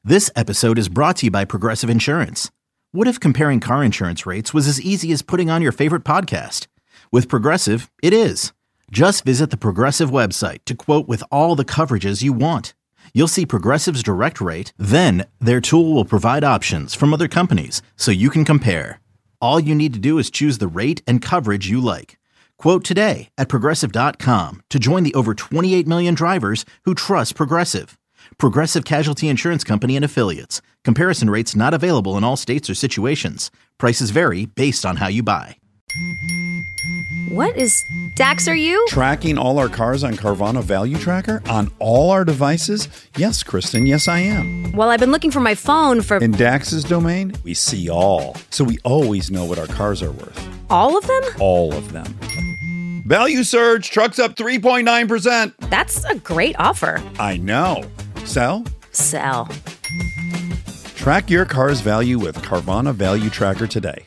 This episode is brought to you by Progressive Insurance. What if comparing car insurance rates was as easy as putting on your favorite podcast? With Progressive, it is. Just visit the Progressive website to quote with all the coverages you want. You'll see Progressive's direct rate, then their tool will provide options from other companies so you can compare. All you need to do is choose the rate and coverage you like. Quote today at Progressive.com to join the over 28 million drivers who trust Progressive. Progressive Casualty Insurance Company and Affiliates. Comparison rates not available in all states or situations. Prices vary based on how you buy. What is... Dax, are you? Tracking all our cars on Carvana Value Tracker on all our devices? Yes, Kristen, yes I am. Well, I've been looking for my phone for... In Dax's domain, we see all. So we always know what our cars are worth. All of them? All of them. Value surge, trucks up 3.9%. That's a great offer. I know. Sell? Sell. Track your car's value with Carvana Value Tracker today.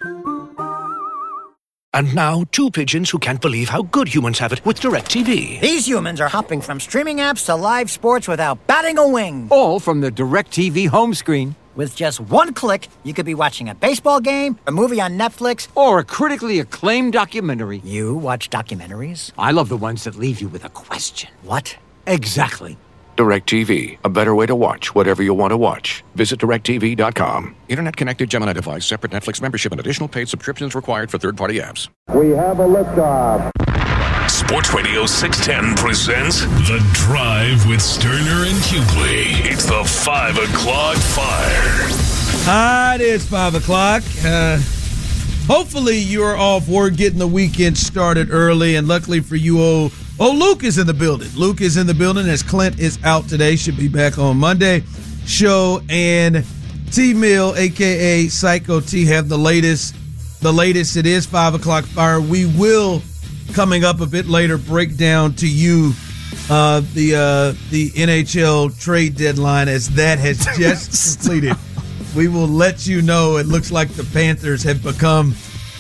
And now, two pigeons who can't believe how good humans have it with DirecTV. These humans are hopping from streaming apps to live sports without batting a wing. All from the DirecTV home screen. With just one click, you could be watching a baseball game, a movie on Netflix, or a critically acclaimed documentary. You watch documentaries? I love the ones that leave you with a question. What? Exactly. DirecTV, a better way to watch whatever you want to watch. Visit DirecTV.com. Internet-connected Gemini device, separate Netflix membership, and additional paid subscriptions required for third-party apps. We have a liftoff. Sports Radio 610 presents The Drive with Sterner and Hughley. It's the 5 o'clock fire. It is 5 o'clock. Hopefully you're all for getting the weekend started early, and luckily for you, Luke is in the building. Luke is in the building as Clint is out today. Should be back on Monday show. And T-Mill, a.k.a. Psycho T, have the latest. The latest, it is 5 o'clock fire. We will, coming up a bit later, break down to you the NHL trade deadline as that has just completed. We will let you know. It looks like the Panthers have become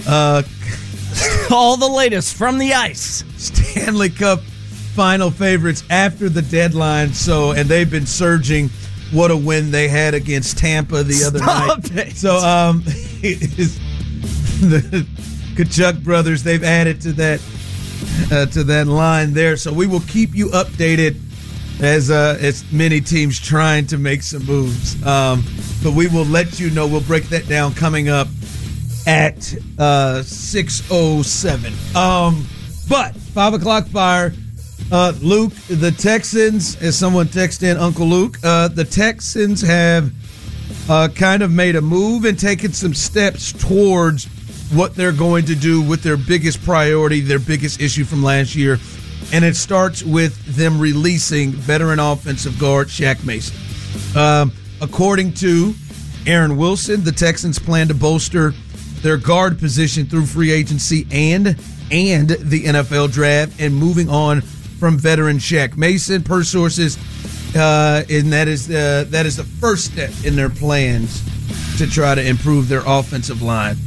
all the latest from the ice. Stanley Cup final favorites after the deadline. And they've been surging. What a win they had against Tampa the other night. So the Kachuk brothers, they've added to that line there. So we will keep you updated as many teams trying to make some moves. But we will let you know. We'll break that down coming up at 6:07. But 5 o'clock fire. Luke, the Texans, as someone texted in, Uncle Luke, the Texans have kind of made a move and taken some steps towards what they're going to do with their biggest priority, their biggest issue from last year. And it starts with them releasing veteran offensive guard Shaq Mason. According to Aaron Wilson, the Texans plan to bolster their guard position through free agency and the NFL draft, and moving on from veteran Shaq Mason, per sources, and that is the first step in their plans to try to improve their offensive line.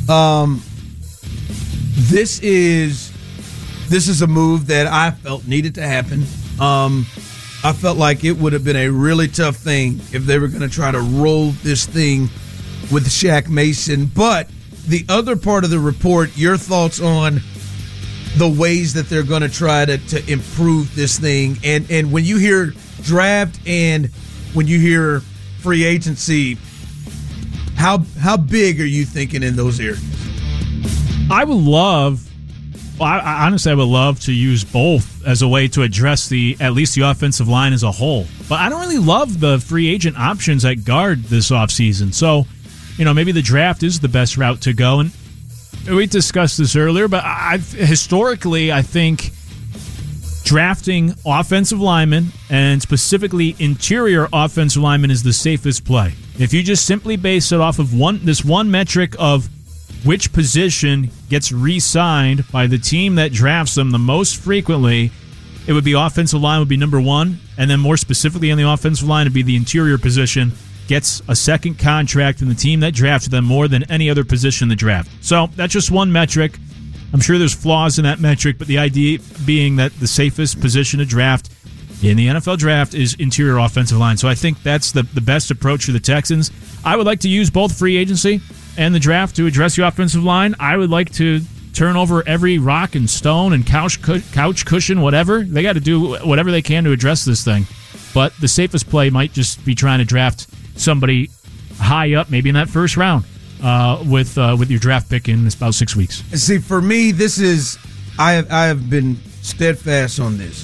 This is a move that I felt needed to happen. I felt like it would have been a really tough thing if they were going to try to roll this thing with Shaq Mason. But the other part of the report, your thoughts on the ways that they're going to try to improve this thing. And when you hear draft and when you hear free agency, how big are you thinking in those areas? I would love, honestly, I would love to use both as a way to address at least the offensive line as a whole. But I don't really love the free agent options at guard this offseason. So, maybe the draft is the best route to go. And we discussed this earlier, but historically, I think drafting offensive linemen, and specifically interior offensive linemen, is the safest play. If you just simply base it off of this one metric of which position gets re-signed by the team that drafts them the most frequently, it would be offensive line would be number one, and then more specifically on the offensive line, it would be the interior position gets a second contract in the team that drafted them more than any other position in the draft. So that's just one metric. I'm sure there's flaws in that metric, but the idea being that the safest position to draft in the NFL draft is interior offensive line. So I think that's the best approach for the Texans. I would like to use both free agency and the draft to address your offensive line. I would like to turn over every rock and stone and couch cushion, whatever. They got to do whatever they can to address this thing. But the safest play might just be trying to draft somebody high up, maybe in that first round, with your draft pick in about 6 weeks. See, for me, this is I have been steadfast on this.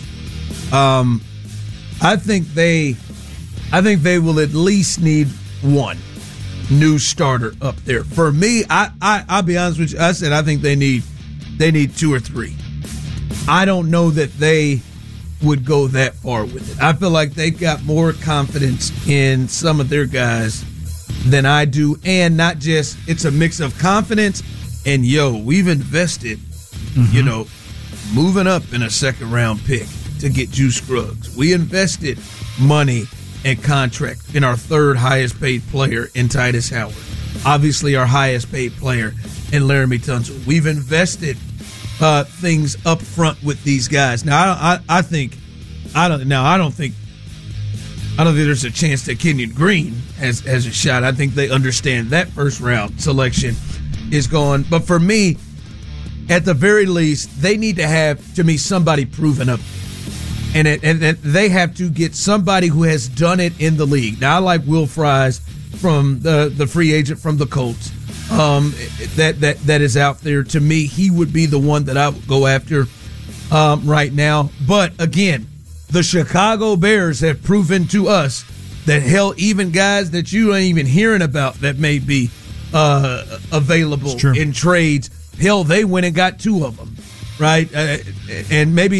I think they will at least need one new starter up there. For me, I'll be honest with you. I said I think they need 2 or 3. I don't know that they would go that far with it. I feel like they've got more confidence in some of their guys than I do, and not just it's a mix of confidence and we've invested, moving up in a second round pick to get Juice Scruggs. We invested money and contract in our third highest paid player in Titus Howard. Obviously, our highest paid player in Laramie Tunsil. We've invested things up front with these guys. Now, I don't think there's a chance that Kenyon Green has a shot. I think they understand that first round selection is gone. But for me, at the very least, they need to have, to me, somebody proven up. And they have to get somebody who has done it in the league. Now, I like Will Fries from the free agent from the Colts. That is out there. To me, he would be the one that I would go after right now. But again, the Chicago Bears have proven to us that even guys that you ain't even hearing about that may be available in trades, they went and got 2 of them. Right, and maybe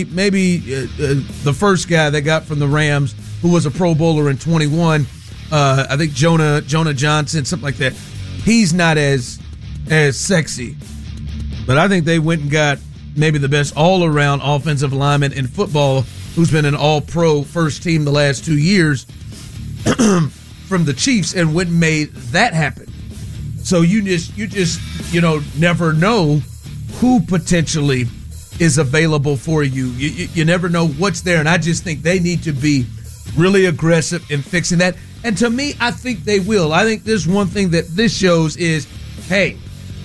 the first guy they got from the Rams, who was a Pro Bowler in 21, I think Jonah Johnson, something like that. He's not as sexy, but I think they went and got maybe the best all-around offensive lineman in football, who's been an All-Pro first team the last 2 years from the Chiefs, and went and made that happen. So you just never know who potentially is available for you. You never know what's there, and I just think they need to be really aggressive in fixing that. And to me, I think they will. I think there's one thing that this shows is, hey,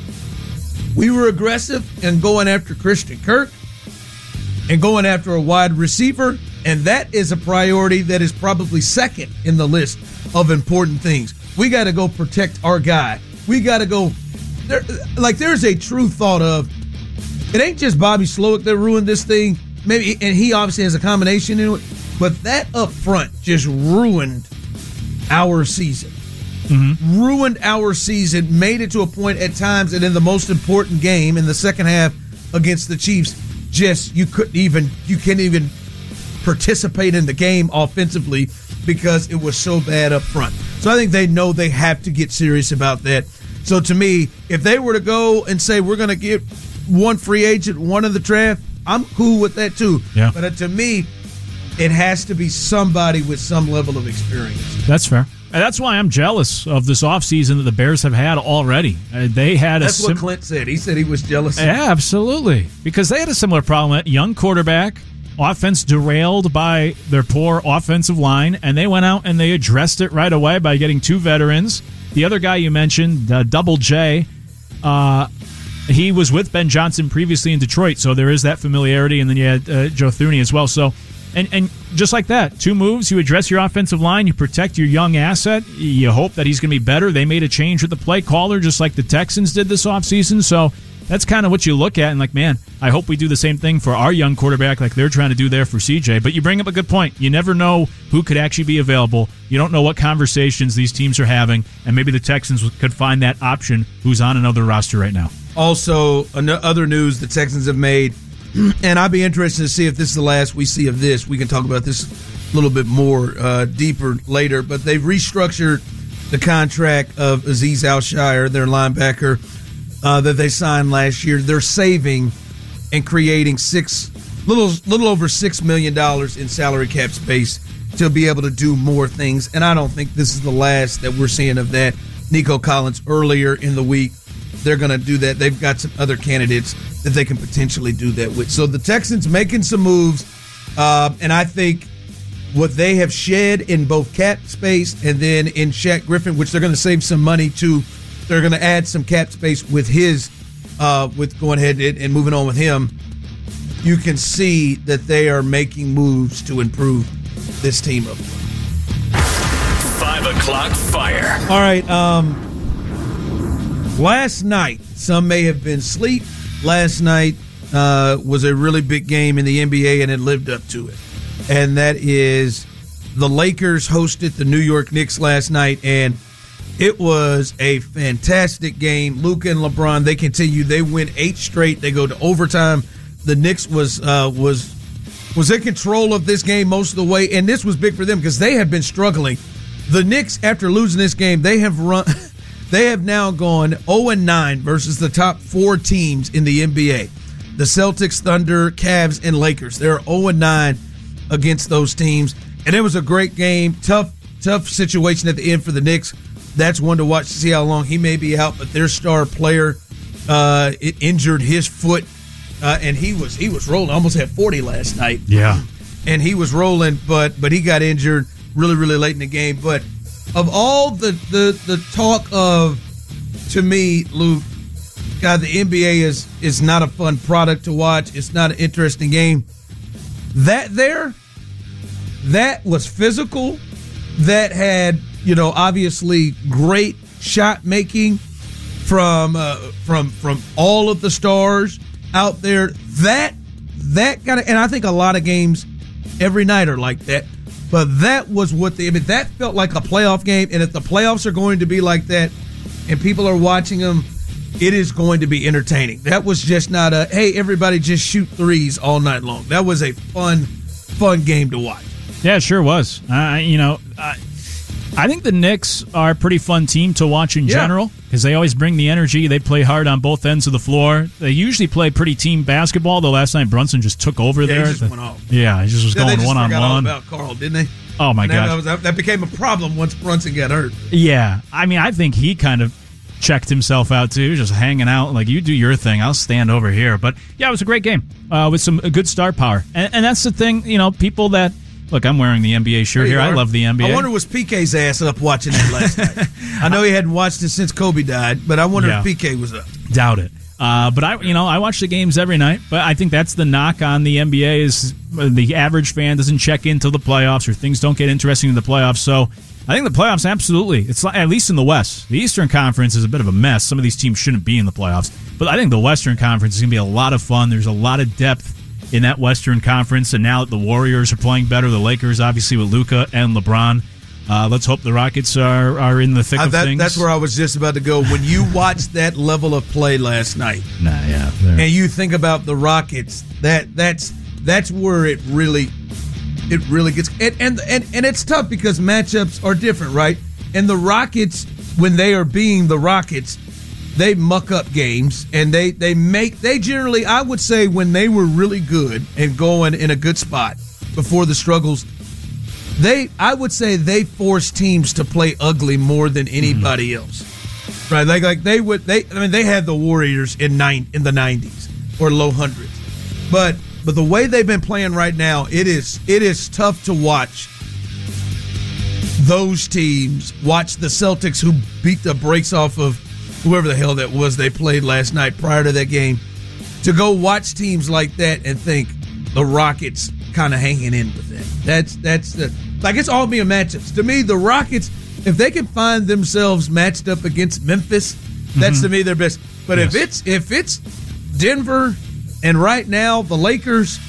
we were aggressive in going after Christian Kirk and going after a wide receiver, and that is a priority that is probably second in the list of important things. We got to go protect our guy. We got to go there. Like, there's a true thought of, it ain't just Bobby Slowick that ruined this thing. Maybe, and he obviously has a combination in it, but that up front just ruined our season. Mm-hmm. Ruined our season, made it to a point at times that in the most important game in the second half against the Chiefs, you can't even participate in the game offensively because it was so bad up front. So I think they know they have to get serious about that. So to me, if they were to go and say we're going to get one free agent, one in the draft, I'm cool with that too. Yeah. But to me, it has to be somebody with some level of experience. That's fair. And that's why I'm jealous of this offseason that the Bears have had already. They had That's what Clint said. He said he was jealous. Yeah, absolutely. Because they had a similar problem. Young quarterback, offense derailed by their poor offensive line, and they went out and they addressed it right away by getting 2 veterans. The other guy you mentioned, Double J, he was with Ben Johnson previously in Detroit, so there is that familiarity. And then you had Joe Thuney as well. So, and just like that, 2 moves, you address your offensive line, you protect your young asset, you hope that he's going to be better. They made a change with the play caller, just like the Texans did this offseason. So that's kind of what you look at and like, man, I hope we do the same thing for our young quarterback like they're trying to do there for CJ. But you bring up a good point. You never know who could actually be available. You don't know what conversations these teams are having, and maybe the Texans could find that option who's on another roster right now. Also, other news the Texans have made, and I'd be interested to see if this is the last we see of this. We can talk about this a little bit more deeper later, but they've restructured the contract of Azeez Al-Shire, their linebacker, that they signed last year. They're saving and creating little over $6 million in salary cap space to be able to do more things, and I don't think this is the last that we're seeing of that. Nico Collins earlier in the week, they're going to do that. They've got some other candidates that they can potentially do that with. So the Texans making some moves, and I think what they have shed in both cap space and then in Shaq Griffin, which they're going to save some money to. They're going to add some cap space with his, with going ahead and moving on with him. You can see that they are making moves to improve this team up. 5 o'clock fire. All right. Last night, some may have been asleep. Last night was a really big game in the NBA, and it lived up to it. And that is the Lakers hosted the New York Knicks last night, and it was a fantastic game. Luka and LeBron, they continue. They win 8 straight. They go to overtime. The Knicks was in control of this game most of the way, and this was big for them because they have been struggling. The Knicks, after losing this game, they have now gone 0-9 versus the top 4 teams in the NBA. The Celtics, Thunder, Cavs, and Lakers. They're 0-9 against those teams. And it was a great game. Tough situation at the end for the Knicks. That's one to watch to see how long he may be out. But their star player injured his foot, and he was rolling. Almost had 40 last night. Yeah. And he was rolling, but he got injured really, really late in the game. But of all the talk of, to me, Luke, God, the NBA is not a fun product to watch. It's not an interesting game. That was physical. That had, obviously great shot making from all of the stars out there. That kind of, and I think a lot of games every night are like that. But that was that felt like a playoff game. And if the playoffs are going to be like that, and people are watching them, it is going to be entertaining. That was just not a, hey, everybody just shoot threes all night long. That was a fun game to watch. Yeah, it sure was. I think the Knicks are a pretty fun team to watch in general because they always bring the energy. They play hard on both ends of the floor. They usually play pretty team basketball, though last night Brunson just took over there. He just went off. Yeah, he just was going one-on-one. They just forgot all about Carl, didn't they? Oh, my God. That became a problem once Brunson got hurt. Yeah. I think he kind of checked himself out, too, just hanging out. Like, you do your thing. I'll stand over here. But, yeah, it was a great game with some good star power. And that's the thing, people that... Look, I'm wearing the NBA shirt here. I love the NBA. I wonder was PK's ass up watching it last night. I know he hadn't watched it since Kobe died, but I wonder if PK was up. Doubt it. But I watch the games every night. But I think that's the knock on the NBA is the average fan doesn't check into the playoffs or things don't get interesting in the playoffs. So I think the playoffs, absolutely. It's at least in the West. The Eastern Conference is a bit of a mess. Some of these teams shouldn't be in the playoffs. But I think the Western Conference is going to be a lot of fun. There's a lot of depth in that Western Conference, and now that the Warriors are playing better, the Lakers, obviously, with Luka and LeBron. Let's hope the Rockets are in the thick of things. That's where I was just about to go. When you watched that level of play last night, and you think about the Rockets, that's where it really gets. And it's tough because matchups are different, right? And the Rockets, when they are being the Rockets, they muck up games, and they generally, I would say, when they were really good and going in a good spot before the struggles, I would say they force teams to play ugly more than anybody else, right? Like they had the Warriors in the 90s or low hundreds, but the way they've been playing right now, it is tough to watch those teams. Watch the Celtics, who beat the brakes off of whoever the hell that was they played last night prior to that game, to go watch teams like that and think the Rockets kind of hanging in with that. That's it's all being matchups. To me, the Rockets, if they can find themselves matched up against Memphis, that's to me their best. But if it's Denver and right now the Lakers,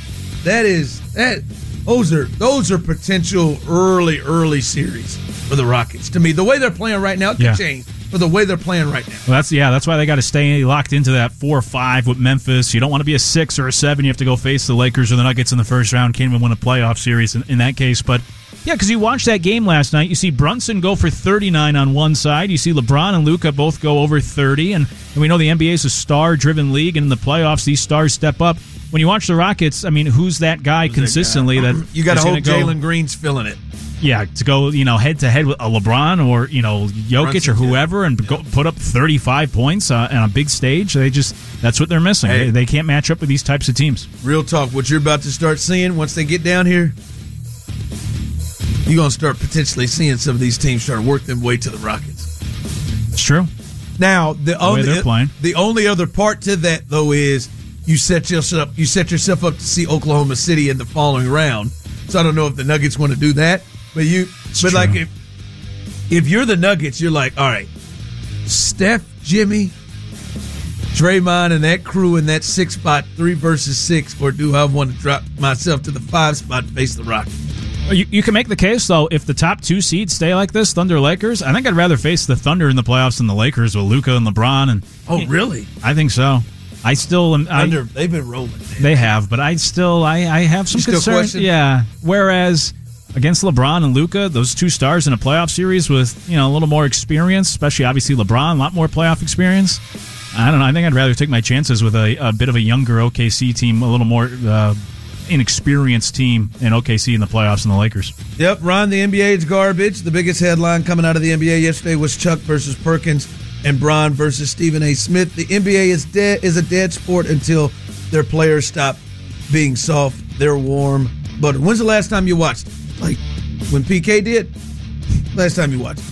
those are potential early series for the Rockets. To me, the way they're playing right now, it could change. For the way they're playing right now. Well, that's why they got to stay locked into that 4-5 with Memphis. You don't want to be a 6 or a 7. You have to go face the Lakers or the Nuggets in the first round. Can't even win a playoff series in that case. But, yeah, because you watched that game last night. You see Brunson go for 39 on one side. You see LeBron and Luka both go over 30. And we know the NBA is a star-driven league, and in the playoffs, these stars step up. When you watch the Rockets, who's that guy consistently? That you got to hope Jalen Green's filling it. Yeah, to go, head-to-head with a LeBron or, Jokic or whoever and go put up 35 points on a big stage. That's what they're missing. Hey. They can't match up with these types of teams. Real talk, what you're about to start seeing once they get down here, you're going to start potentially seeing some of these teams try to work their way to the Rockets. It's true. Now, the only other part to that, though, is you set yourself up to see Oklahoma City in the following round. So I don't know if the Nuggets want to do that, but like if you're the Nuggets, you're like, all right, Steph, Jimmy, Draymond, and that crew in that 6 spot, 3 versus 6, or do I want to drop myself to the 5 spot and face the Rockets? You can make the case, though, if the top 2 seeds stay like this, Thunder, Lakers, I think I'd rather face the Thunder in the playoffs than the Lakers with Luka and LeBron. Oh, really? I think so. I still am. Thunder, they've been rolling. They have, but I have some concerns. Yeah. Whereas against LeBron and Luka, those 2 stars in a playoff series with a little more experience, especially obviously LeBron, a lot more playoff experience. I don't know. I think I'd rather take my chances with a bit of a younger OKC team, a little more inexperienced team in OKC in the playoffs than the Lakers. Yep, Ron, the NBA is garbage. The biggest headline coming out of the NBA yesterday was Chuck versus Perkins and Bron versus Stephen A. Smith. The NBA is a dead sport until their players stop being soft. They're warm. But when's the last time you watched it? Like when PK did? Last time you watched it.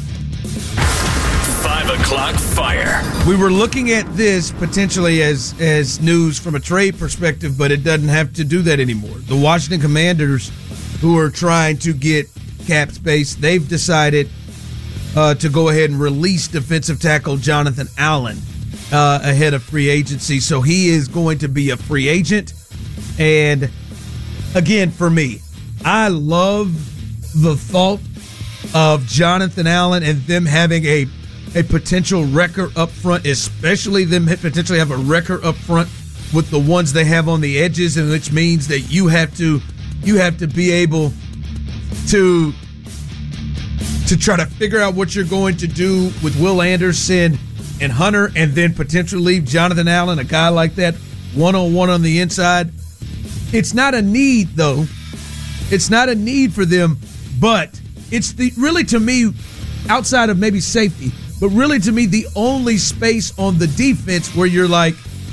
5 o'clock fire. We were looking at this potentially as news from a trade perspective, but it doesn't have to do that anymore. The Washington Commanders, who are trying to get cap space, they've decided to go ahead and release defensive tackle Jonathan Allen ahead of free agency. So he is going to be a free agent. And again, for me, I love the thought of Jonathan Allen and them having a potential wrecker up front, especially them potentially have a wrecker up front with the ones they have on the edges, and which means that you have to be able to try to figure out what you're going to do with Will Anderson and Hunter, and then potentially leave Jonathan Allen, a guy like that, one-on-one on the inside. It's not a need, though. It's not a need for them, but it's really, to me, outside of maybe safety, but really, to me, the only space on the defense where you're like,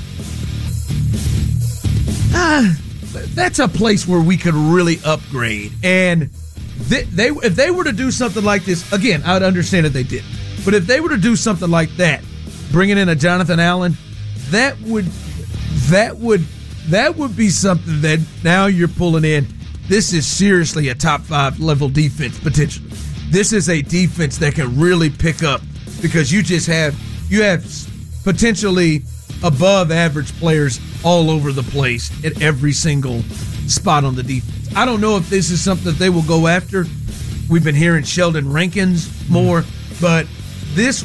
that's a place where we could really upgrade. And if they were to do something like this, again, I would understand if they did. But if they were to do something like that, bringing in a Jonathan Allen, that would be something that now you're pulling in. This is seriously a top 5 level defense potentially. This is a defense that can really pick up, because you have potentially above average players all over the place at every single spot on the defense. I don't know if this is something that they will go after. We've been hearing Sheldon Rankins more, but this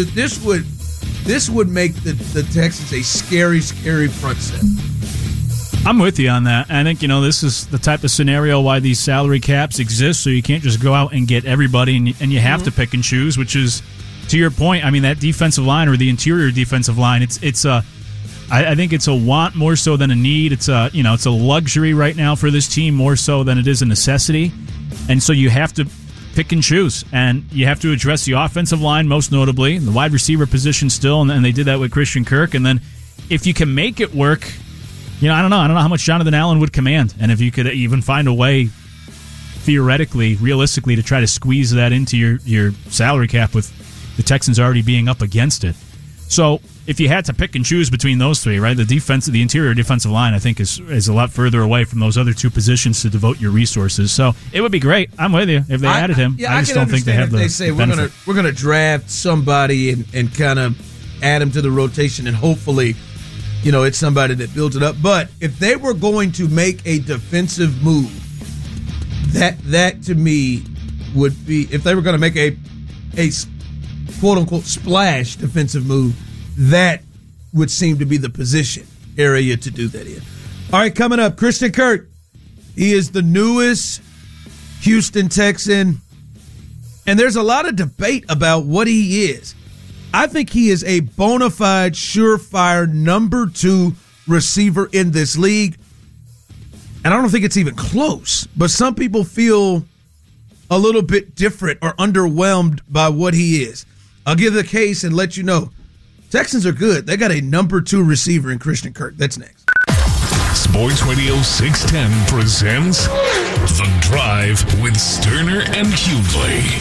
would make the Texans a scary front seven. I'm with you on that. I think, this is the type of scenario why these salary caps exist, so you can't just go out and get everybody, and you have to pick and choose, which is, to your point, I mean, that defensive line, or the interior defensive line, I think it's a want more so than a need. It's a luxury right now for this team more so than it is a necessity. And so you have to pick and choose, and you have to address the offensive line, most notably, the wide receiver position still, and they did that with Christian Kirk. And then if you can make it work, I don't know how much Jonathan Allen would command, and if you could even find a way, theoretically, realistically, to try to squeeze that into your salary cap with the Texans already being up against it. So if you had to pick and choose between those three, right, the interior defensive line, I think, is a lot further away from those other 2 positions to devote your resources. So it would be great. I'm with you if they added him. I just don't think they have they say we're gonna draft somebody and kind of add him to the rotation, and hopefully, it's somebody that builds it up. But if they were going to make a defensive move, that to me would be, if they were going to make a quote-unquote splash defensive move, that would seem to be the position area to do that in. All right, coming up, Christian Kirk. He is the newest Houston Texan, and there's a lot of debate about what he is. I think he is a bona fide, surefire number 2 receiver in this league, and I don't think it's even close. But some people feel a little bit different or underwhelmed by what he is. I'll give the case and let you know. Texans are good. They got a number 2 receiver in Christian Kirk. That's next. Sports Radio 610 presents The Drive with Sterner and Hughley.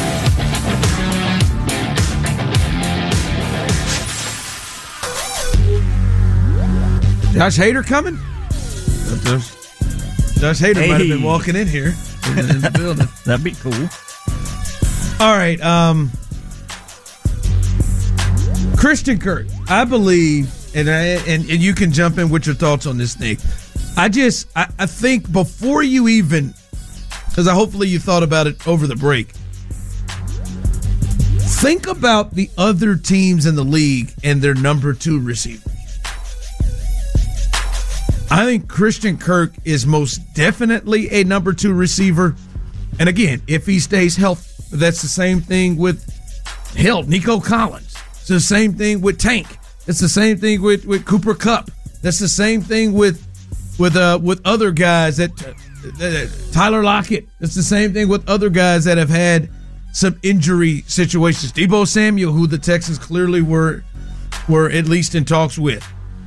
Josh Hader coming? Josh Hader might have been walking in here in the building. That'd be cool. All right. Christian Kirk, I believe, and you can jump in with your thoughts on this thing. I think before you even, because hopefully you thought about it over the break, think about the other teams in the league and their number 2 receiver. I think Christian Kirk is most definitely a number 2 receiver. And again, if he stays healthy, that's the same thing with Nico Collins. It's the same thing with Tank. It's the same thing with Cooper Kupp. That's the same thing with other guys that Tyler Lockett. It's the same thing with other guys that have had some injury situations. Deebo Samuel, who the Texans clearly were at least in talks with.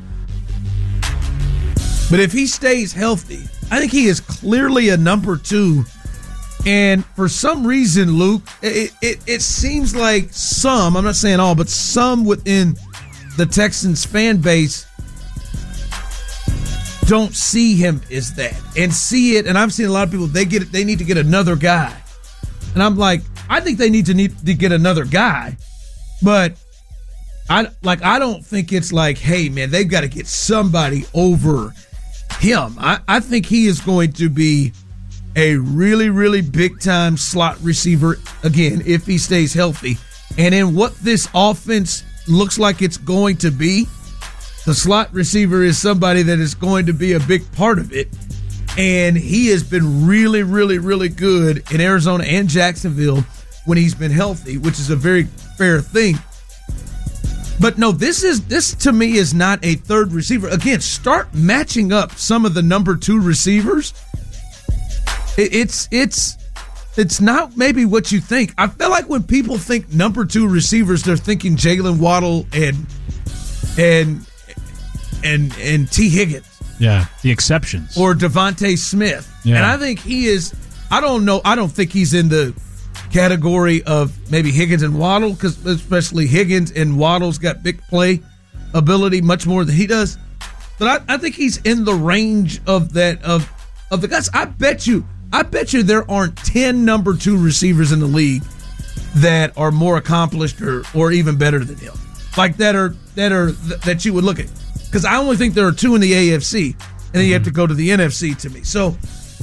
But if he stays healthy, I think he is clearly a number 2. And for some reason, Luke, it seems like some, I'm not saying all, but some within the Texans fan base don't see him as that. And see it, and I've seen a lot of people, they need to get another guy. And I'm like, I think they need to get another guy. But I don't think it's like, hey, man, they've got to get somebody over him. I think he is going to be a really, really big-time slot receiver, again, if he stays healthy. And in what this offense looks like it's going to be, the slot receiver is somebody that is going to be a big part of it. And he has been really, really, really good in Arizona and Jacksonville when he's been healthy, which is a very fair thing. But no, this to me is not a third receiver. Again, start matching up some of the number 2 receivers. It's not maybe what you think. I feel like when people think number 2 receivers, they're thinking Jalen Waddle and T. Higgins. Yeah, the exceptions. Or Devontae Smith. Yeah. And I think he is, I don't think he's in the category of maybe Higgins and Waddle, because especially Higgins and Waddle's got big play ability much more than he does. But I think he's in the range of that of the guys. I bet you there aren't 10 number 2 receivers in the league that are more accomplished or even better than him. Like that you would look at. Because I only think there are 2 in the AFC, and then you have to go to the NFC to me. So,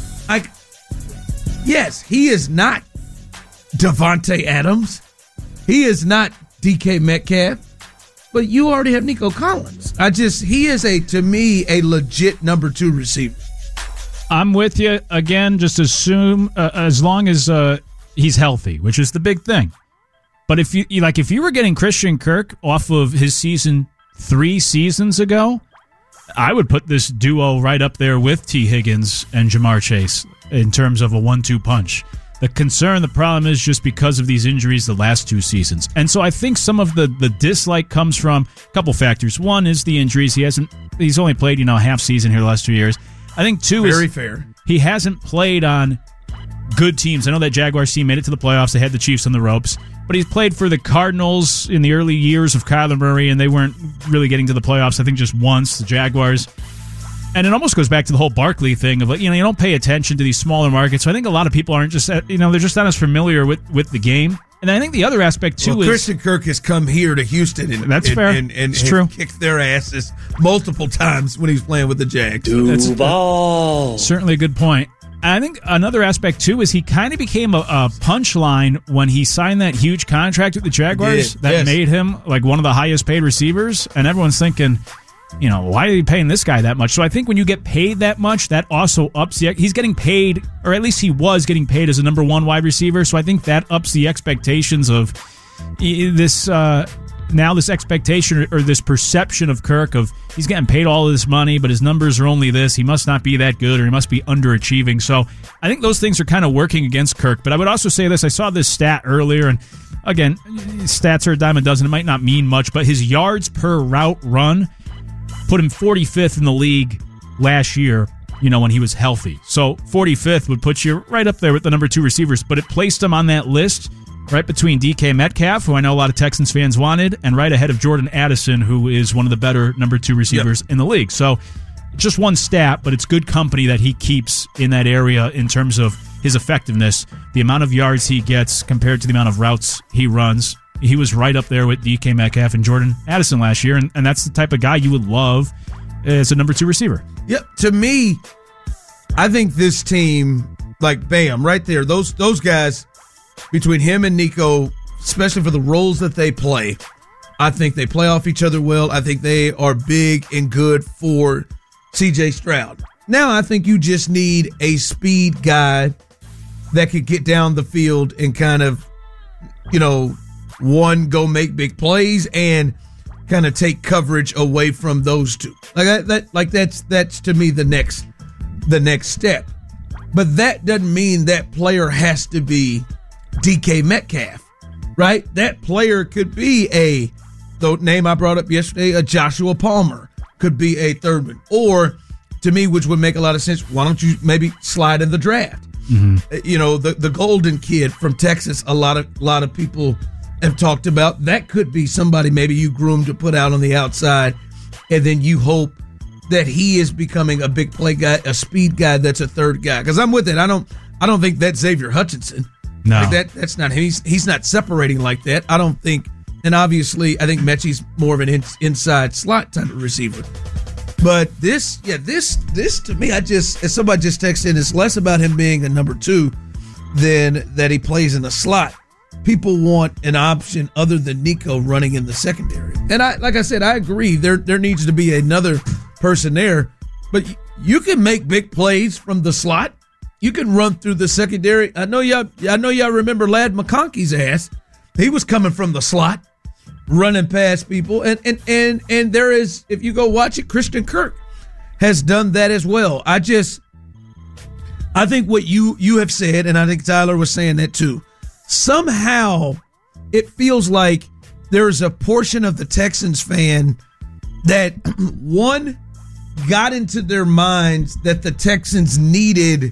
yes, he is not Devontae Adams. He is not DK Metcalf. But you already have Nico Collins. He is to me, a legit number 2 receiver. I'm with you. Again, just assume as long as he's healthy, which is the big thing. But if you were getting Christian Kirk off of his season 3 seasons ago, I would put this duo right up there with T. Higgins and Jamar Chase in terms of a 1-2 punch. The problem is just because of these injuries the last 2 seasons. And so I think some of the dislike comes from a couple factors. One is the injuries. He's only played, half season here the last 2 years. I think 2 is very fair. He hasn't played on good teams. I know that Jaguars team made it to the playoffs. They had the Chiefs on the ropes. But he's played for the Cardinals in the early years of Kyler Murray, and they weren't really getting to the playoffs, I think, just once, the Jaguars. And it almost goes back to the whole Barkley thing of, you don't pay attention to these smaller markets. So I think a lot of people aren't just, they're just not as familiar with the game. And I think the other aspect, too, is Christian Kirk has come here to Houston that's fair. And it's true. Kicked their asses multiple times when he's playing with the Jags. Duval. Certainly a good point. I think another aspect, too, is he kind of became a punchline when he signed that huge contract with the Jaguars that made him like one of the highest paid receivers. And everyone's thinking, why are you paying this guy that much? So I think when you get paid that much, that also ups he's getting paid, or at least he was getting paid as a number 1 wide receiver. So I think that ups the expectations of this, now this expectation or this perception of Kirk of he's getting paid all of this money, but his numbers are only this. He must not be that good, or he must be underachieving. So I think those things are kind of working against Kirk. But I would also say this. I saw this stat earlier, and again, stats are a dime a dozen. It might not mean much, but his yards per route run put him 45th in the league last year, when he was healthy. So 45th would put you right up there with the number 2 receivers, but it placed him on that list right between DK Metcalf, who I know a lot of Texans fans wanted, and right ahead of Jordan Addison, who is one of the better number 2 receivers in the league. So just one stat, but it's good company that he keeps in that area in terms of his effectiveness, the amount of yards he gets compared to the amount of routes he runs. He was right up there with DK Metcalf and Jordan Addison last year, and that's the type of guy you would love as a number 2 receiver. Yep. To me, I think this team, bam, right there, those guys, between him and Nico, especially for the roles that they play, I think they play off each other well. I think they are big and good for C.J. Stroud. Now I think you just need a speed guy that could get down the field and kind of, go make big plays and kind of take coverage away from those two. That's to me the next step. But that doesn't mean that player has to be DK Metcalf, right? That player could be the name I brought up yesterday, a Joshua Palmer could be a third one. Or to me, which would make a lot of sense, why don't you maybe slide in the draft? Mm-hmm. The Golden kid from Texas, a lot of people have talked about. That could be somebody maybe you groom to put out on the outside, and then you hope that he is becoming a big play guy, a speed guy that's a third guy. Because I'm with it. I don't think that's Xavier Hutchinson. No. That's not him. He's not separating like that. I don't think. And obviously, I think Mechie's more of an inside slot type of receiver. But this to me, as somebody just texted in, it's less about him being a number 2 than that he plays in the slot. People want an option other than Nico running in the secondary. And like I said, I agree. There needs to be another person there. But you can make big plays from the slot. You can run through the secondary. I know y'all remember Ladd McConkey's ass. He was coming from the slot, running past people. And there is, if you go watch it, Christian Kirk has done that as well. I think what you have said, and I think Tyler was saying that too, somehow it feels like there's a portion of the Texans fan that one got into their minds that the Texans needed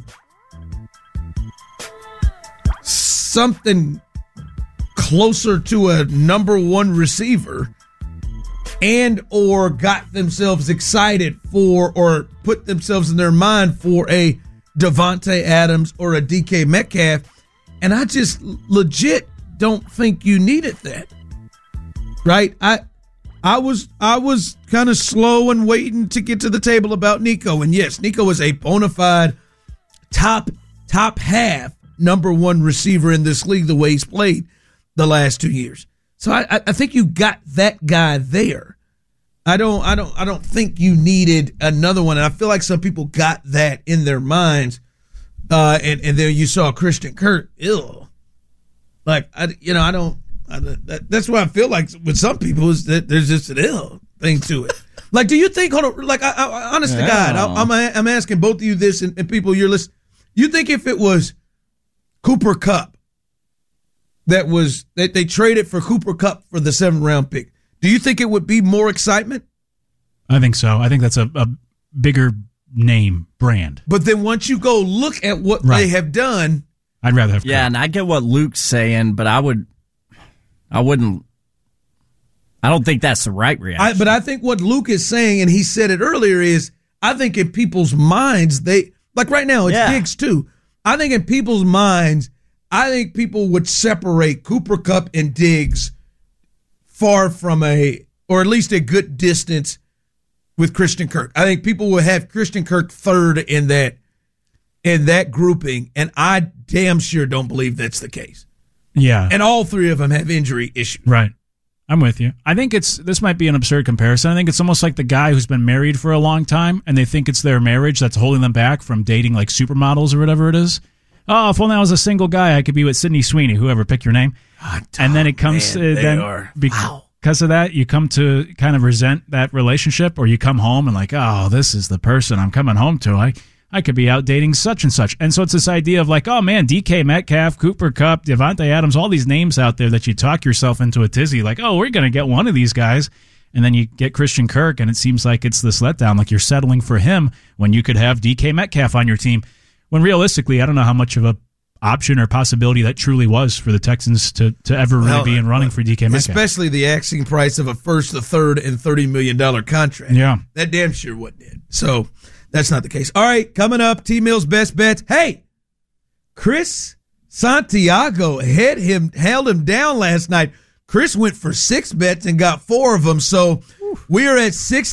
something closer to a number 1 receiver, and or got themselves excited for or put themselves in their mind for a Devontae Adams or a DK Metcalf. And I just legit don't think you needed that. Right? I was kind of slow and waiting to get to the table about Nico. And yes, Nico is a bona fide top half number 1 receiver in this league the way he's played the last 2 years. So I think you got that guy there. I don't think you needed another one. And I feel like some people got that in their minds. And then you saw Christian Kirk. Ew. That's what I feel like with some people is that there's just an ill thing to it. Do you think? Hold on. Honest to God, I'm asking both of you this and people you're listening. You think if it was Cooper Kupp that they traded for Cooper Kupp for the 7th round pick, do you think it would be more excitement? I think so. I think that's a bigger name brand. But then once you go look at what they have done, I'd rather have. Yeah, and I get what Luke's saying, but I wouldn't. I don't think that's the right reaction. But I think what Luke is saying, and he said it earlier, is I think in people's minds right now it's Diggs too. I think in people's minds, I think people would separate Cooper Kupp and Diggs far from or at least a good distance with Christian Kirk. I think people will have Christian Kirk third in that grouping, and I damn sure don't believe that's the case. Yeah. And all 3 of them have injury issues. Right. I'm with you. I think this might be an absurd comparison. I think it's almost like the guy who's been married for a long time, and they think it's their marriage that's holding them back from dating like supermodels or whatever it is. Oh, if only I was a single guy, I could be with Sydney Sweeney, whoever, pick your name. And then it comes because of that, you come to kind of resent that relationship, or you come home and like, oh, this is the person I'm coming home to. I could be out dating such and such. And so it's this idea of like, oh man, DK Metcalf, Cooper Kupp, Devontae Adams, all these names out there that you talk yourself into a tizzy, like, oh, we're going to get one of these guys. And then you get Christian Kirk, and it seems like it's this letdown, like you're settling for him when you could have DK Metcalf on your team. When realistically, I don't know how much of a option or possibility that truly was for the Texans to ever really be in running for DK Metcalf. Especially the asking price of a first, a third, and $30 million contract. Yeah. That damn sure wasn't it. So that's not the case. All right, coming up, T-Mill's best bets. Hey, Chris Santiago held him down last night. Chris went for 6 bets and got 4 of them. So we are at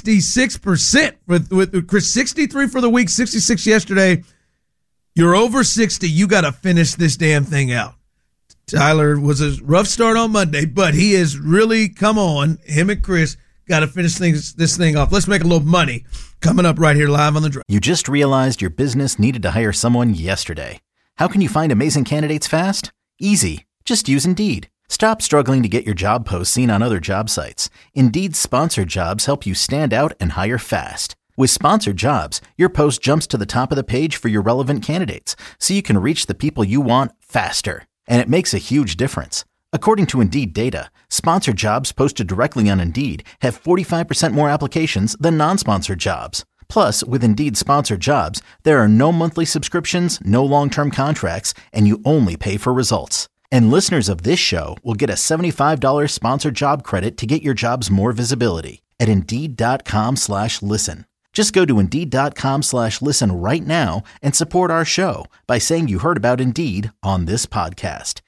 66% with Chris. 63 for the week, 66 yesterday. You're over 60. You got to finish this damn thing out. Tyler was a rough start on Monday, but he has really come on. Him and Chris got to finish this thing off. Let's make a little money coming up right here live on The Drive. You just realized your business needed to hire someone yesterday. How can you find amazing candidates fast? Easy. Just use Indeed. Stop struggling to get your job posts seen on other job sites. Indeed's sponsored jobs help you stand out and hire fast. With sponsored jobs, your post jumps to the top of the page for your relevant candidates, so you can reach the people you want faster. And it makes a huge difference. According to Indeed data, sponsored jobs posted directly on Indeed have 45% more applications than non-sponsored jobs. Plus, with Indeed sponsored jobs, there are no monthly subscriptions, no long-term contracts, and you only pay for results. And listeners of this show will get a $75 sponsored job credit to get your jobs more visibility at Indeed.com/listen. Just go to Indeed.com/listen right now and support our show by saying you heard about Indeed on this podcast.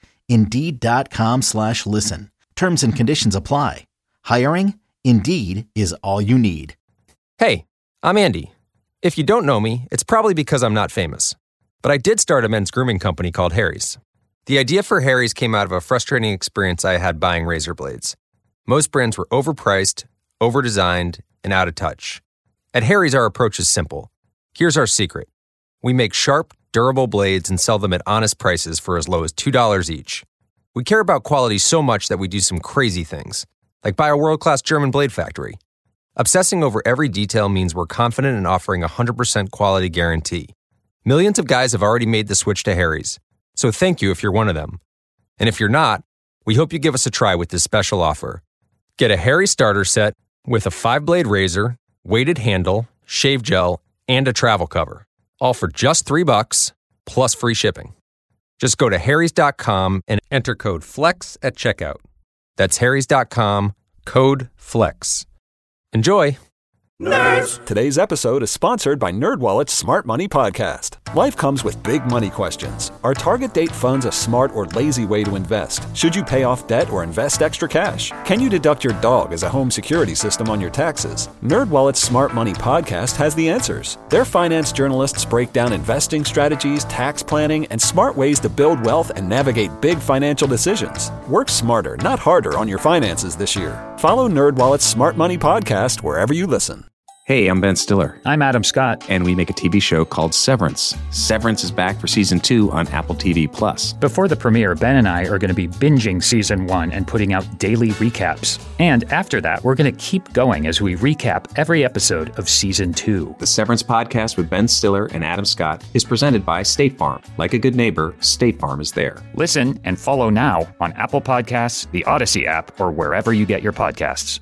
Indeed.com/listen. Terms and conditions apply. Hiring? Indeed is all you need. Hey, I'm Andy. If you don't know me, it's probably because I'm not famous. But I did start a men's grooming company called Harry's. The idea for Harry's came out of a frustrating experience I had buying razor blades. Most brands were overpriced, overdesigned, and out of touch. At Harry's, our approach is simple. Here's our secret. We make sharp, durable blades and sell them at honest prices for as low as $2 each. We care about quality so much that we do some crazy things, like buy a world-class German blade factory. Obsessing over every detail means we're confident in offering a 100% quality guarantee. Millions of guys have already made the switch to Harry's. So thank you if you're one of them. And if you're not, we hope you give us a try with this special offer. Get a Harry starter set with a 5-blade razor, weighted handle, shave gel, and a travel cover. All for just $3 plus free shipping. Just go to harrys.com and enter code FLEX at checkout. That's harrys.com, code FLEX. Enjoy! Nerds! Today's episode is sponsored by NerdWallet's Smart Money Podcast. Life comes with big money questions. Are target date funds a smart or lazy way to invest? Should you pay off debt or invest extra cash? Can you deduct your dog as a home security system on your taxes? NerdWallet's Smart Money Podcast has the answers. Their finance journalists break down investing strategies, tax planning, and smart ways to build wealth and navigate big financial decisions. Work smarter, not harder on your finances this year. Follow NerdWallet's Smart Money Podcast wherever you listen. Hey, I'm Ben Stiller. I'm Adam Scott. And we make a TV show called Severance. Severance is back for Season 2 on Apple TV+. Before the premiere, Ben and I are going to be binging Season 1 and putting out daily recaps. And after that, we're going to keep going as we recap every episode of Season 2. The Severance podcast with Ben Stiller and Adam Scott is presented by State Farm. Like a good neighbor, State Farm is there. Listen and follow now on Apple Podcasts, the Odyssey app, or wherever you get your podcasts.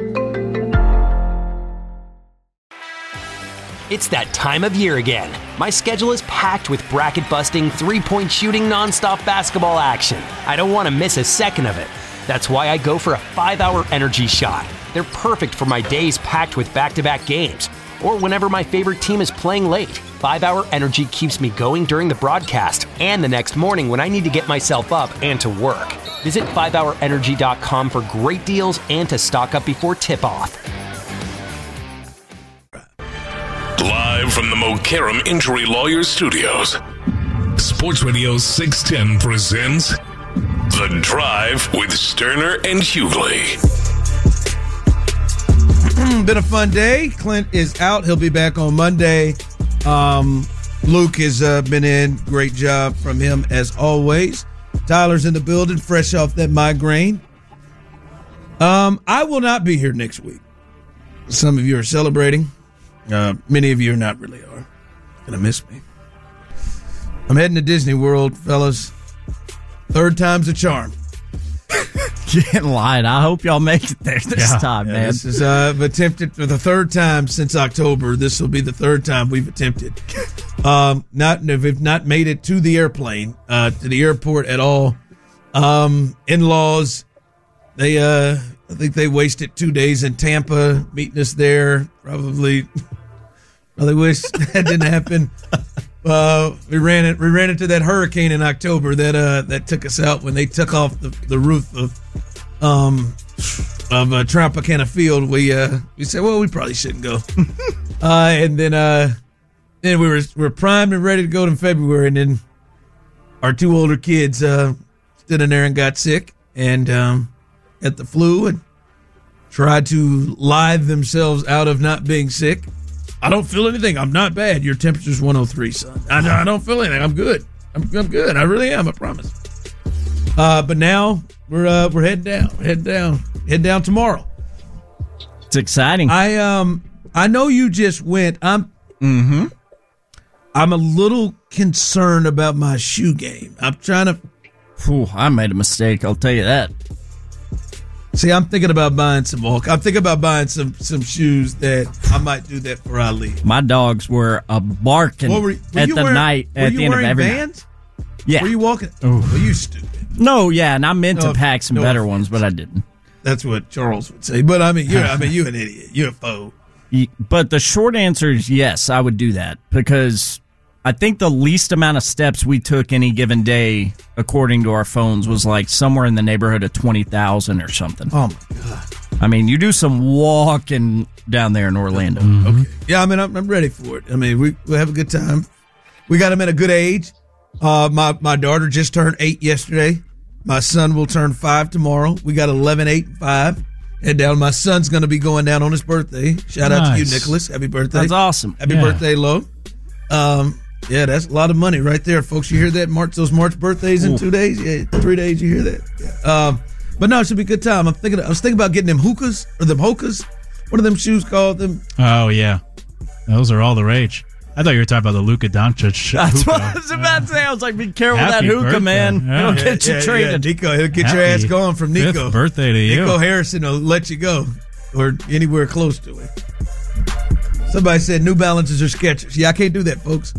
It's that time of year again. My schedule is packed with bracket-busting, three-point shooting, nonstop basketball action. I don't want to miss a second of it. That's why I go for a 5-hour energy shot. They're perfect for my days packed with back-to-back games, or whenever my favorite team is playing late. 5-hour energy keeps me going during the broadcast and the next morning when I need to get myself up and to work. Visit 5hourenergy.com for great deals and to stock up before tip-off. Live from the Mokaram Injury Lawyers Studios, Sports Radio 610 presents The Drive with Sterner and Hughley. Been a fun day. Clint is out. He'll be back on Monday. Luke has been in. Great job from him as always. Tyler's in the building, fresh off that migraine. I will not be here next week. Some of you are celebrating. Many of you are not really are. Gonna miss me. I'm heading to Disney World, fellas. 3rd time's a charm. You ain't lying. I hope y'all make it there this time, man. This is attempted for the third time since October. This will be the third time we've attempted. We've not made it to the airplane, to the airport at all. In-laws, I think they wasted 2 days in Tampa meeting us there. Probably wish that didn't happen. We ran into that hurricane in October that took us out when they took off the roof of Tropicana Field. We said, well, we probably shouldn't go. And then we were primed and ready to go in February, and then our 2 older kids stood in there and got sick and had the flu and tried to lie themselves out of not being sick. I don't feel anything. I'm not bad. Your temperature's 103, son. I don't feel anything. I'm good. I'm good. I really am. I promise. But now we're heading down. Head down tomorrow. It's exciting. I know you just went. I'm a little concerned about my shoe game. I'm trying to. I made a mistake. I'll tell you that. See, I'm thinking about buying some walk. I'm thinking about buying some shoes that I might do that before I leave. My dogs were barking at the night at the end of every Vans? night. Yeah. Were you walking? Oh, well, you stupid. No, yeah, and I meant to pack some better ones, but I didn't. That's what Charles would say. But I mean, you're an idiot. You're a foe. But the short answer is yes, I would do that because I think the least amount of steps we took any given day, according to our phones, was like somewhere in the neighborhood of 20,000 or something. Oh my God! I mean, you do some walking down there in Orlando. Okay. Yeah, I mean, I'm ready for it. I mean, we'll have a good time. We got them at a good age. My daughter just turned 8 yesterday. My son will turn 5 tomorrow. We got 11, 8, and 5. And down, my son's going to be going down on his birthday. Shout out to you, Nicholas. Happy birthday. That's awesome. Happy birthday, Lo. Yeah, that's a lot of money right there, folks. You hear that? Those March birthdays in 2 days? Yeah, 3 days, you hear that? Yeah. But no, it should be a good time. I was thinking about getting them hookahs or them hokas. What are them shoes called? Them? Oh, yeah. Those are all the rage. I thought you were talking about the Luka Doncic. That's what I was about to say. I was like, be careful with that hookah, birthday. man. Yeah. It'll get you traded. Nico, he'll get your ass going from Nico. 5th birthday to you. Nico Harrison will let you go or anywhere close to it. Somebody said New Balances are Skechers. Yeah, I can't do that, folks.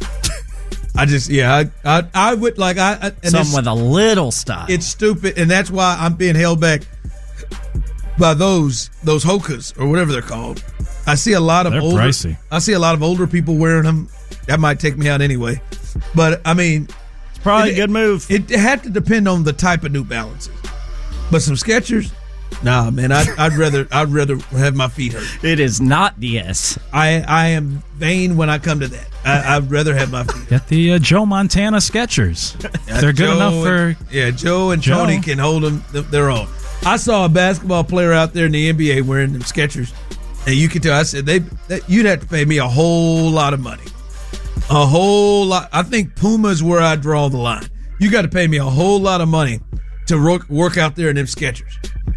I would like something with a little style. It's stupid, and that's why I'm being held back by those hokas or whatever they're called. I see a lot of pricey. I see a lot of older people wearing them. That might take me out anyway. But I mean, it's probably a good move. It had to depend on the type of New Balances. But some Skechers, nah, man. I'd rather have my feet hurt. It is not DS. I am vain when I come to that. I'd rather have my feet hurt. Get the Joe Montana Skechers. They're good enough for Joe and Tony can hold them their own. I saw a basketball player out there in the NBA wearing them Skechers. And you can tell, I said, you'd have to pay me a whole lot of money. A whole lot. I think Puma's where I draw the line. You got to pay me a whole lot of money to work out there in them Skechers.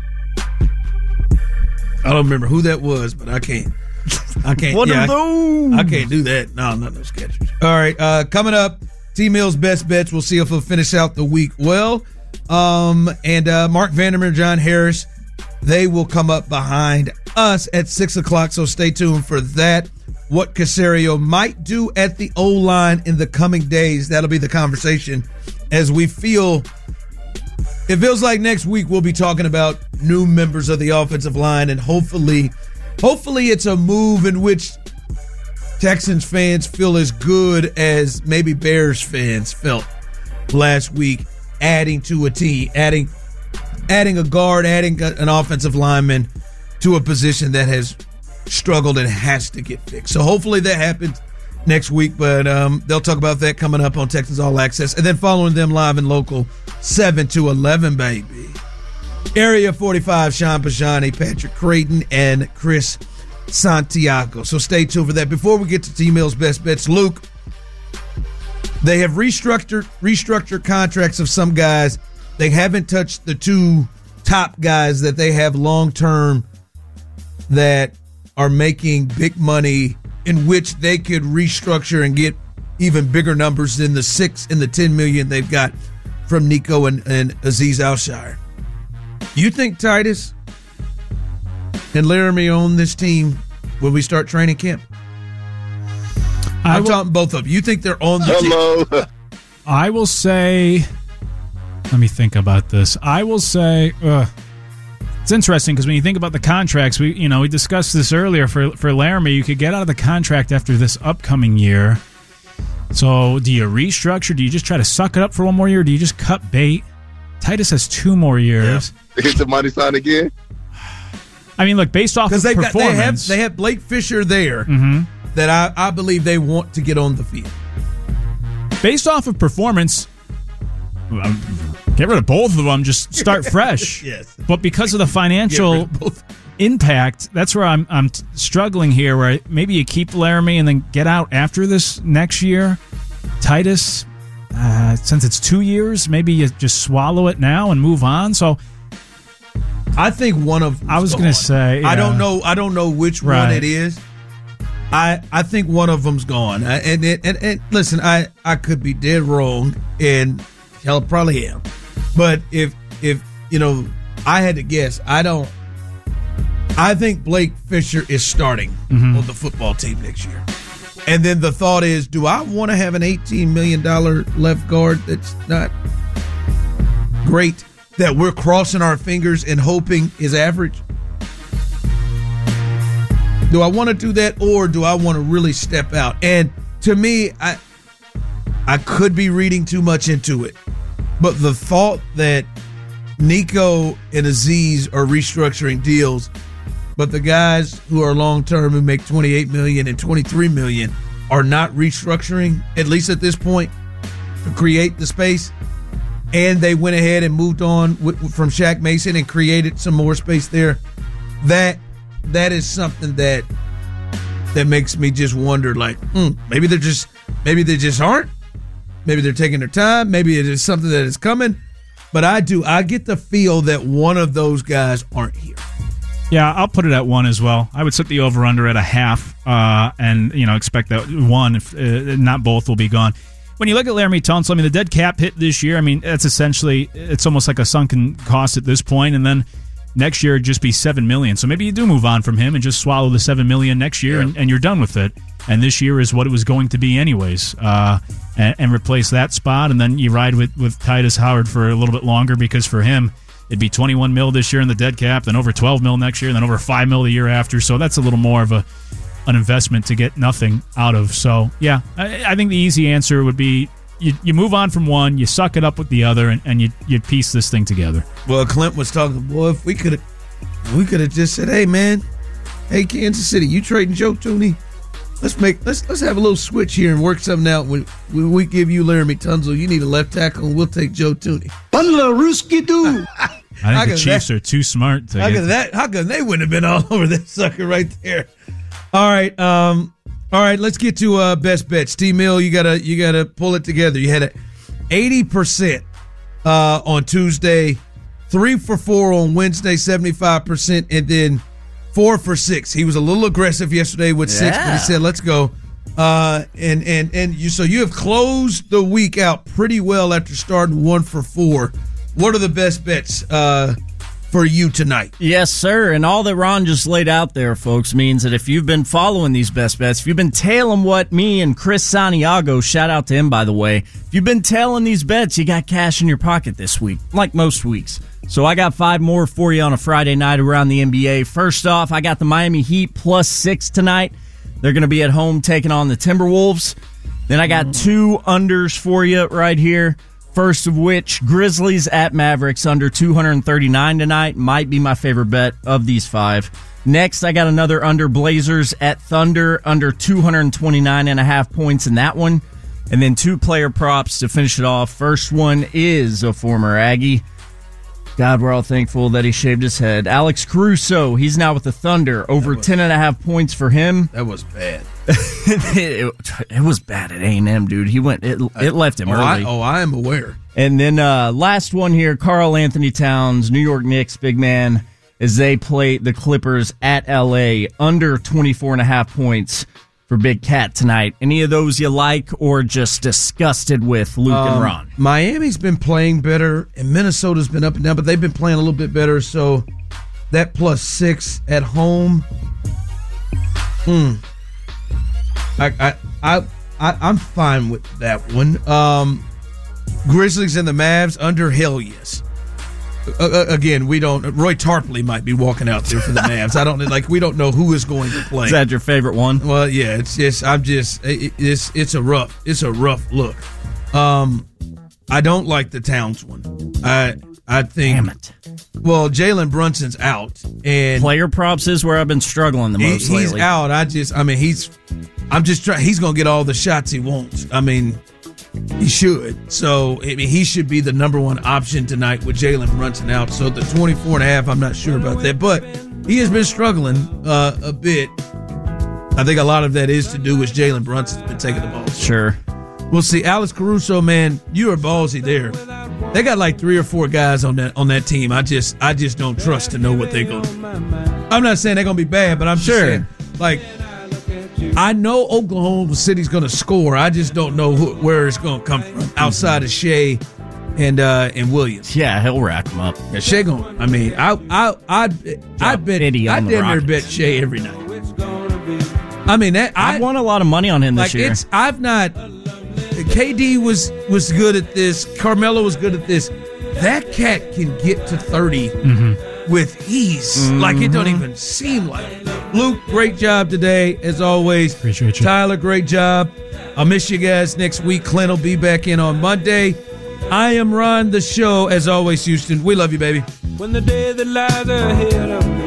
I don't remember who that was, but I can't. What are those? I can't do that. No, not no Skechers. All right, coming up, T-Mill's Best Bets. We'll see if he'll finish out the week well. And Mark Vandermeer, John Harris, they will come up behind us at 6 o'clock, so stay tuned for that. What Caserio might do at the O-line in the coming days, that'll be the conversation as we feel. It feels like next week we'll be talking about new members of the offensive line, and hopefully it's a move in which Texans fans feel as good as maybe Bears fans felt last week, adding to a team, adding a guard, adding an offensive lineman to a position that has struggled and has to get fixed. So hopefully that happens next week, but they'll talk about that coming up on Texans All Access. And then following them live and local, 7 to 11, baby. Area 45, Sean Pajani, Patrick Creighton, and Chris Santiago. So stay tuned for that. Before we get to T-Mill's Best Bets, Luke, they have restructured contracts of some guys. They haven't touched the 2 top guys that they have long-term that are making big money, in which they could restructure and get even bigger numbers than the 6 and the 10 million they've got from Nico and Azeez Al-Shaair. You think Titus and Laramie on this team when we start training camp? I'm talking both of you. You think they're on the team? I will say, let me think about this. I will say, it's interesting because when you think about the contracts, we discussed this earlier for Laramie. You could get out of the contract after this upcoming year. So do you restructure? Do you just try to suck it up for one more year? Do you just cut bait? Titus has 2 more years. Yeah. Hit the money sign again? I mean, look, based off of performance. They have Blake Fisher there that I believe they want to get on the field. Based off of performance, get rid of both of them. Just start fresh. Yes. But because of the financial impact, that's where I'm struggling here. Where maybe you keep Laramie and then get out after this next year. Titus, since it's 2 years, maybe you just swallow it now and move on. So I think one of I was going to say I don't know which one it is. I think one of them's gone. And listen, I could be dead wrong, and hell, probably am. But if I had to guess, I think Blake Fisher is starting on the football team next year. And then the thought is, do I want to have an $18 million left guard that's not great, that we're crossing our fingers and hoping is average? Do I want to do that, or do I want to really step out? And to me, I could be reading too much into it, but the thought that Nico and Aziz are restructuring deals, but the guys who are long-term who make $28 million and $23 million are not restructuring, at least at this point, to create the space, and they went ahead and moved on from Shaq Mason and created some more space there, that is something that makes me just wonder, like, maybe they just aren't. Maybe they're taking their time. Maybe it is something that is coming. But I get the feel that one of those guys aren't here. Yeah, I'll put it at 1 as well. I would set the over-under at 0.5 and expect that one, if not both, will be gone. When you look at Laramie Tunsil, I mean, the dead cap hit this year, I mean, that's essentially, it's almost like a sunken cost at this point, and then next year it'd just be $7 million. So maybe you do move on from him and just swallow the $7 million next year, and you're done with it. And this year is what it was going to be anyways, and replace that spot, and then you ride with Titus Howard for a little bit longer, because for him it'd be $21 million this year in the dead cap, then over $12 million next year, and then over $5 million the year after. So that's a little more of an investment to get nothing out of. So yeah, I think the easy answer would be you move on from one, you suck it up with the other, and you piece this thing together. Well, Clint was talking, boy, if we could have just said, hey man, hey Kansas City, you trading Joe Thuney? Let's have a little switch here and work something out. When we give you Laramie Tunsil, you need a left tackle, and we'll take Joe Thuney. Bundle Ruski do. I think the Chiefs are too smart to get that. How come they wouldn't have been all over that sucker right there? All right. Let's get to best bets. T-Mill, you gotta pull it together. You had 80% on Tuesday, 3 for 4 on Wednesday, 75%, and then 4 for 6. He was a little aggressive yesterday with 6, but he said, "Let's go." So you have closed the week out pretty well after starting 1 for 4. What are the best bets for you tonight? Yes, sir. And all that Ron just laid out there, folks, means that if you've been following these best bets, if you've been tailing what me and Chris Santiago, shout out to him, by the way, if you've been tailing these bets, you got cash in your pocket this week, like most weeks. So I got 5 more for you on a Friday night around the NBA. First off, I got the Miami Heat +6 tonight. They're going to be at home taking on the Timberwolves. Then I got 2 unders for you right here. First of which, Grizzlies at Mavericks under 239 tonight. Might be my favorite bet of these 5. Next, I got another under, Blazers at Thunder under 229.5 points in that one. And then 2 player props to finish it off. First one is a former Aggie. God, we're all thankful that he shaved his head. Alex Caruso, he's now with the Thunder. Over 10.5 points for him. That was bad. It was bad at A&M, dude. It left him early. I am aware. And then last one here, Karl Anthony Towns, New York Knicks, big man, as they play the Clippers at L.A. under 24.5 points for Big Cat tonight. Any of those you like or just disgusted with Luke and Ron? Miami's been playing better, and Minnesota's been up and down, but they've been playing a little bit better, so that +6 at home. I'm fine with that one. Grizzlies and the Mavs under, hell yes. Again, we don't. Roy Tarpley might be walking out there for the Mavs. We don't know who is going to play. Is that your favorite one? Well, yeah. It's a rough look. I don't like the Towns one. I think. Damn it. Well, Jalen Brunson's out, and player props is where I've been struggling the most lately. He's out. He's going to get all the shots he wants. He should. So, he should be the number one option tonight with Jalen Brunson out. So, the 24.5, I'm not sure about that. But he has been struggling a bit. I think a lot of that is to do with Jalen Brunson's been taking the ball. Sure. We'll see. Alex Caruso, man, you are ballsy there. They got like 3 or 4 guys on that team. I just don't trust to know what they're going to do. I'm not saying they're going to be bad, but I'm just saying, I know Oklahoma City's going to score. I just don't know where it's going to come from outside of Shea and Williams. Yeah, he'll rack them up. Yeah, Shea going. I bet Shea every night. I've won a lot of money on him this year. KD was good at this. Carmelo was good at this. That cat can get to 30 with ease. It don't even seem like it. Luke, great job today, as always. Appreciate you. Tyler, great job. I'll miss you guys next week. Clint will be back in on Monday. I am Ron, the show. As always, Houston, we love you, baby. When the day that lies ahead of me.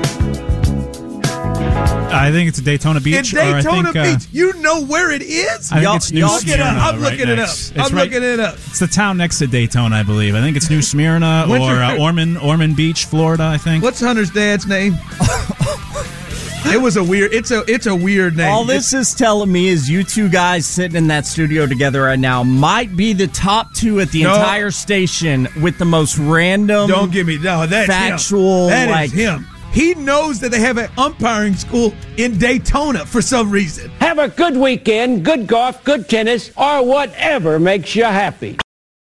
I think it's Daytona Beach. Daytona Beach. You know where it is? I think it's New Smyrna. I'm looking it up. It's the town next to Daytona, I believe. I think it's New Smyrna or Ormond Beach, Florida, I think. What's Hunter's dad's name? It was a weird. It's a weird name. All this is telling me is you two guys sitting in that studio together right now might be the top 2 at the entire station with the most random. Don't give me that's factual. Him. That is him. He knows that they have an umpiring school in Daytona for some reason. Have a good weekend, good golf, good tennis, or whatever makes you happy.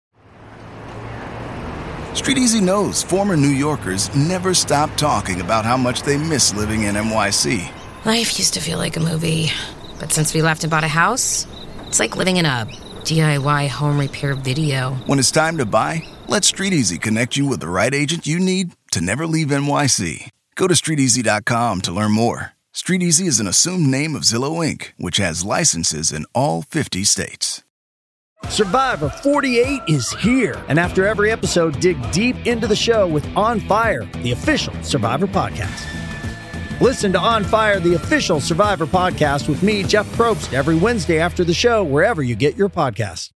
Street Easy knows former New Yorkers never stop talking about how much they miss living in NYC. Life used to feel like a movie, but since we left and bought a house, it's like living in a DIY home repair video. When it's time to buy, let Street Easy connect you with the right agent you need to never leave NYC. Go to StreetEasy.com to learn more. Street Easy is an assumed name of Zillow Inc., which has licenses in all 50 states. Survivor 48 is here. And after every episode, dig deep into the show with On Fire, the official Survivor podcast. Listen to On Fire, the official Survivor podcast with me, Jeff Probst, every Wednesday after the show, wherever you get your podcasts.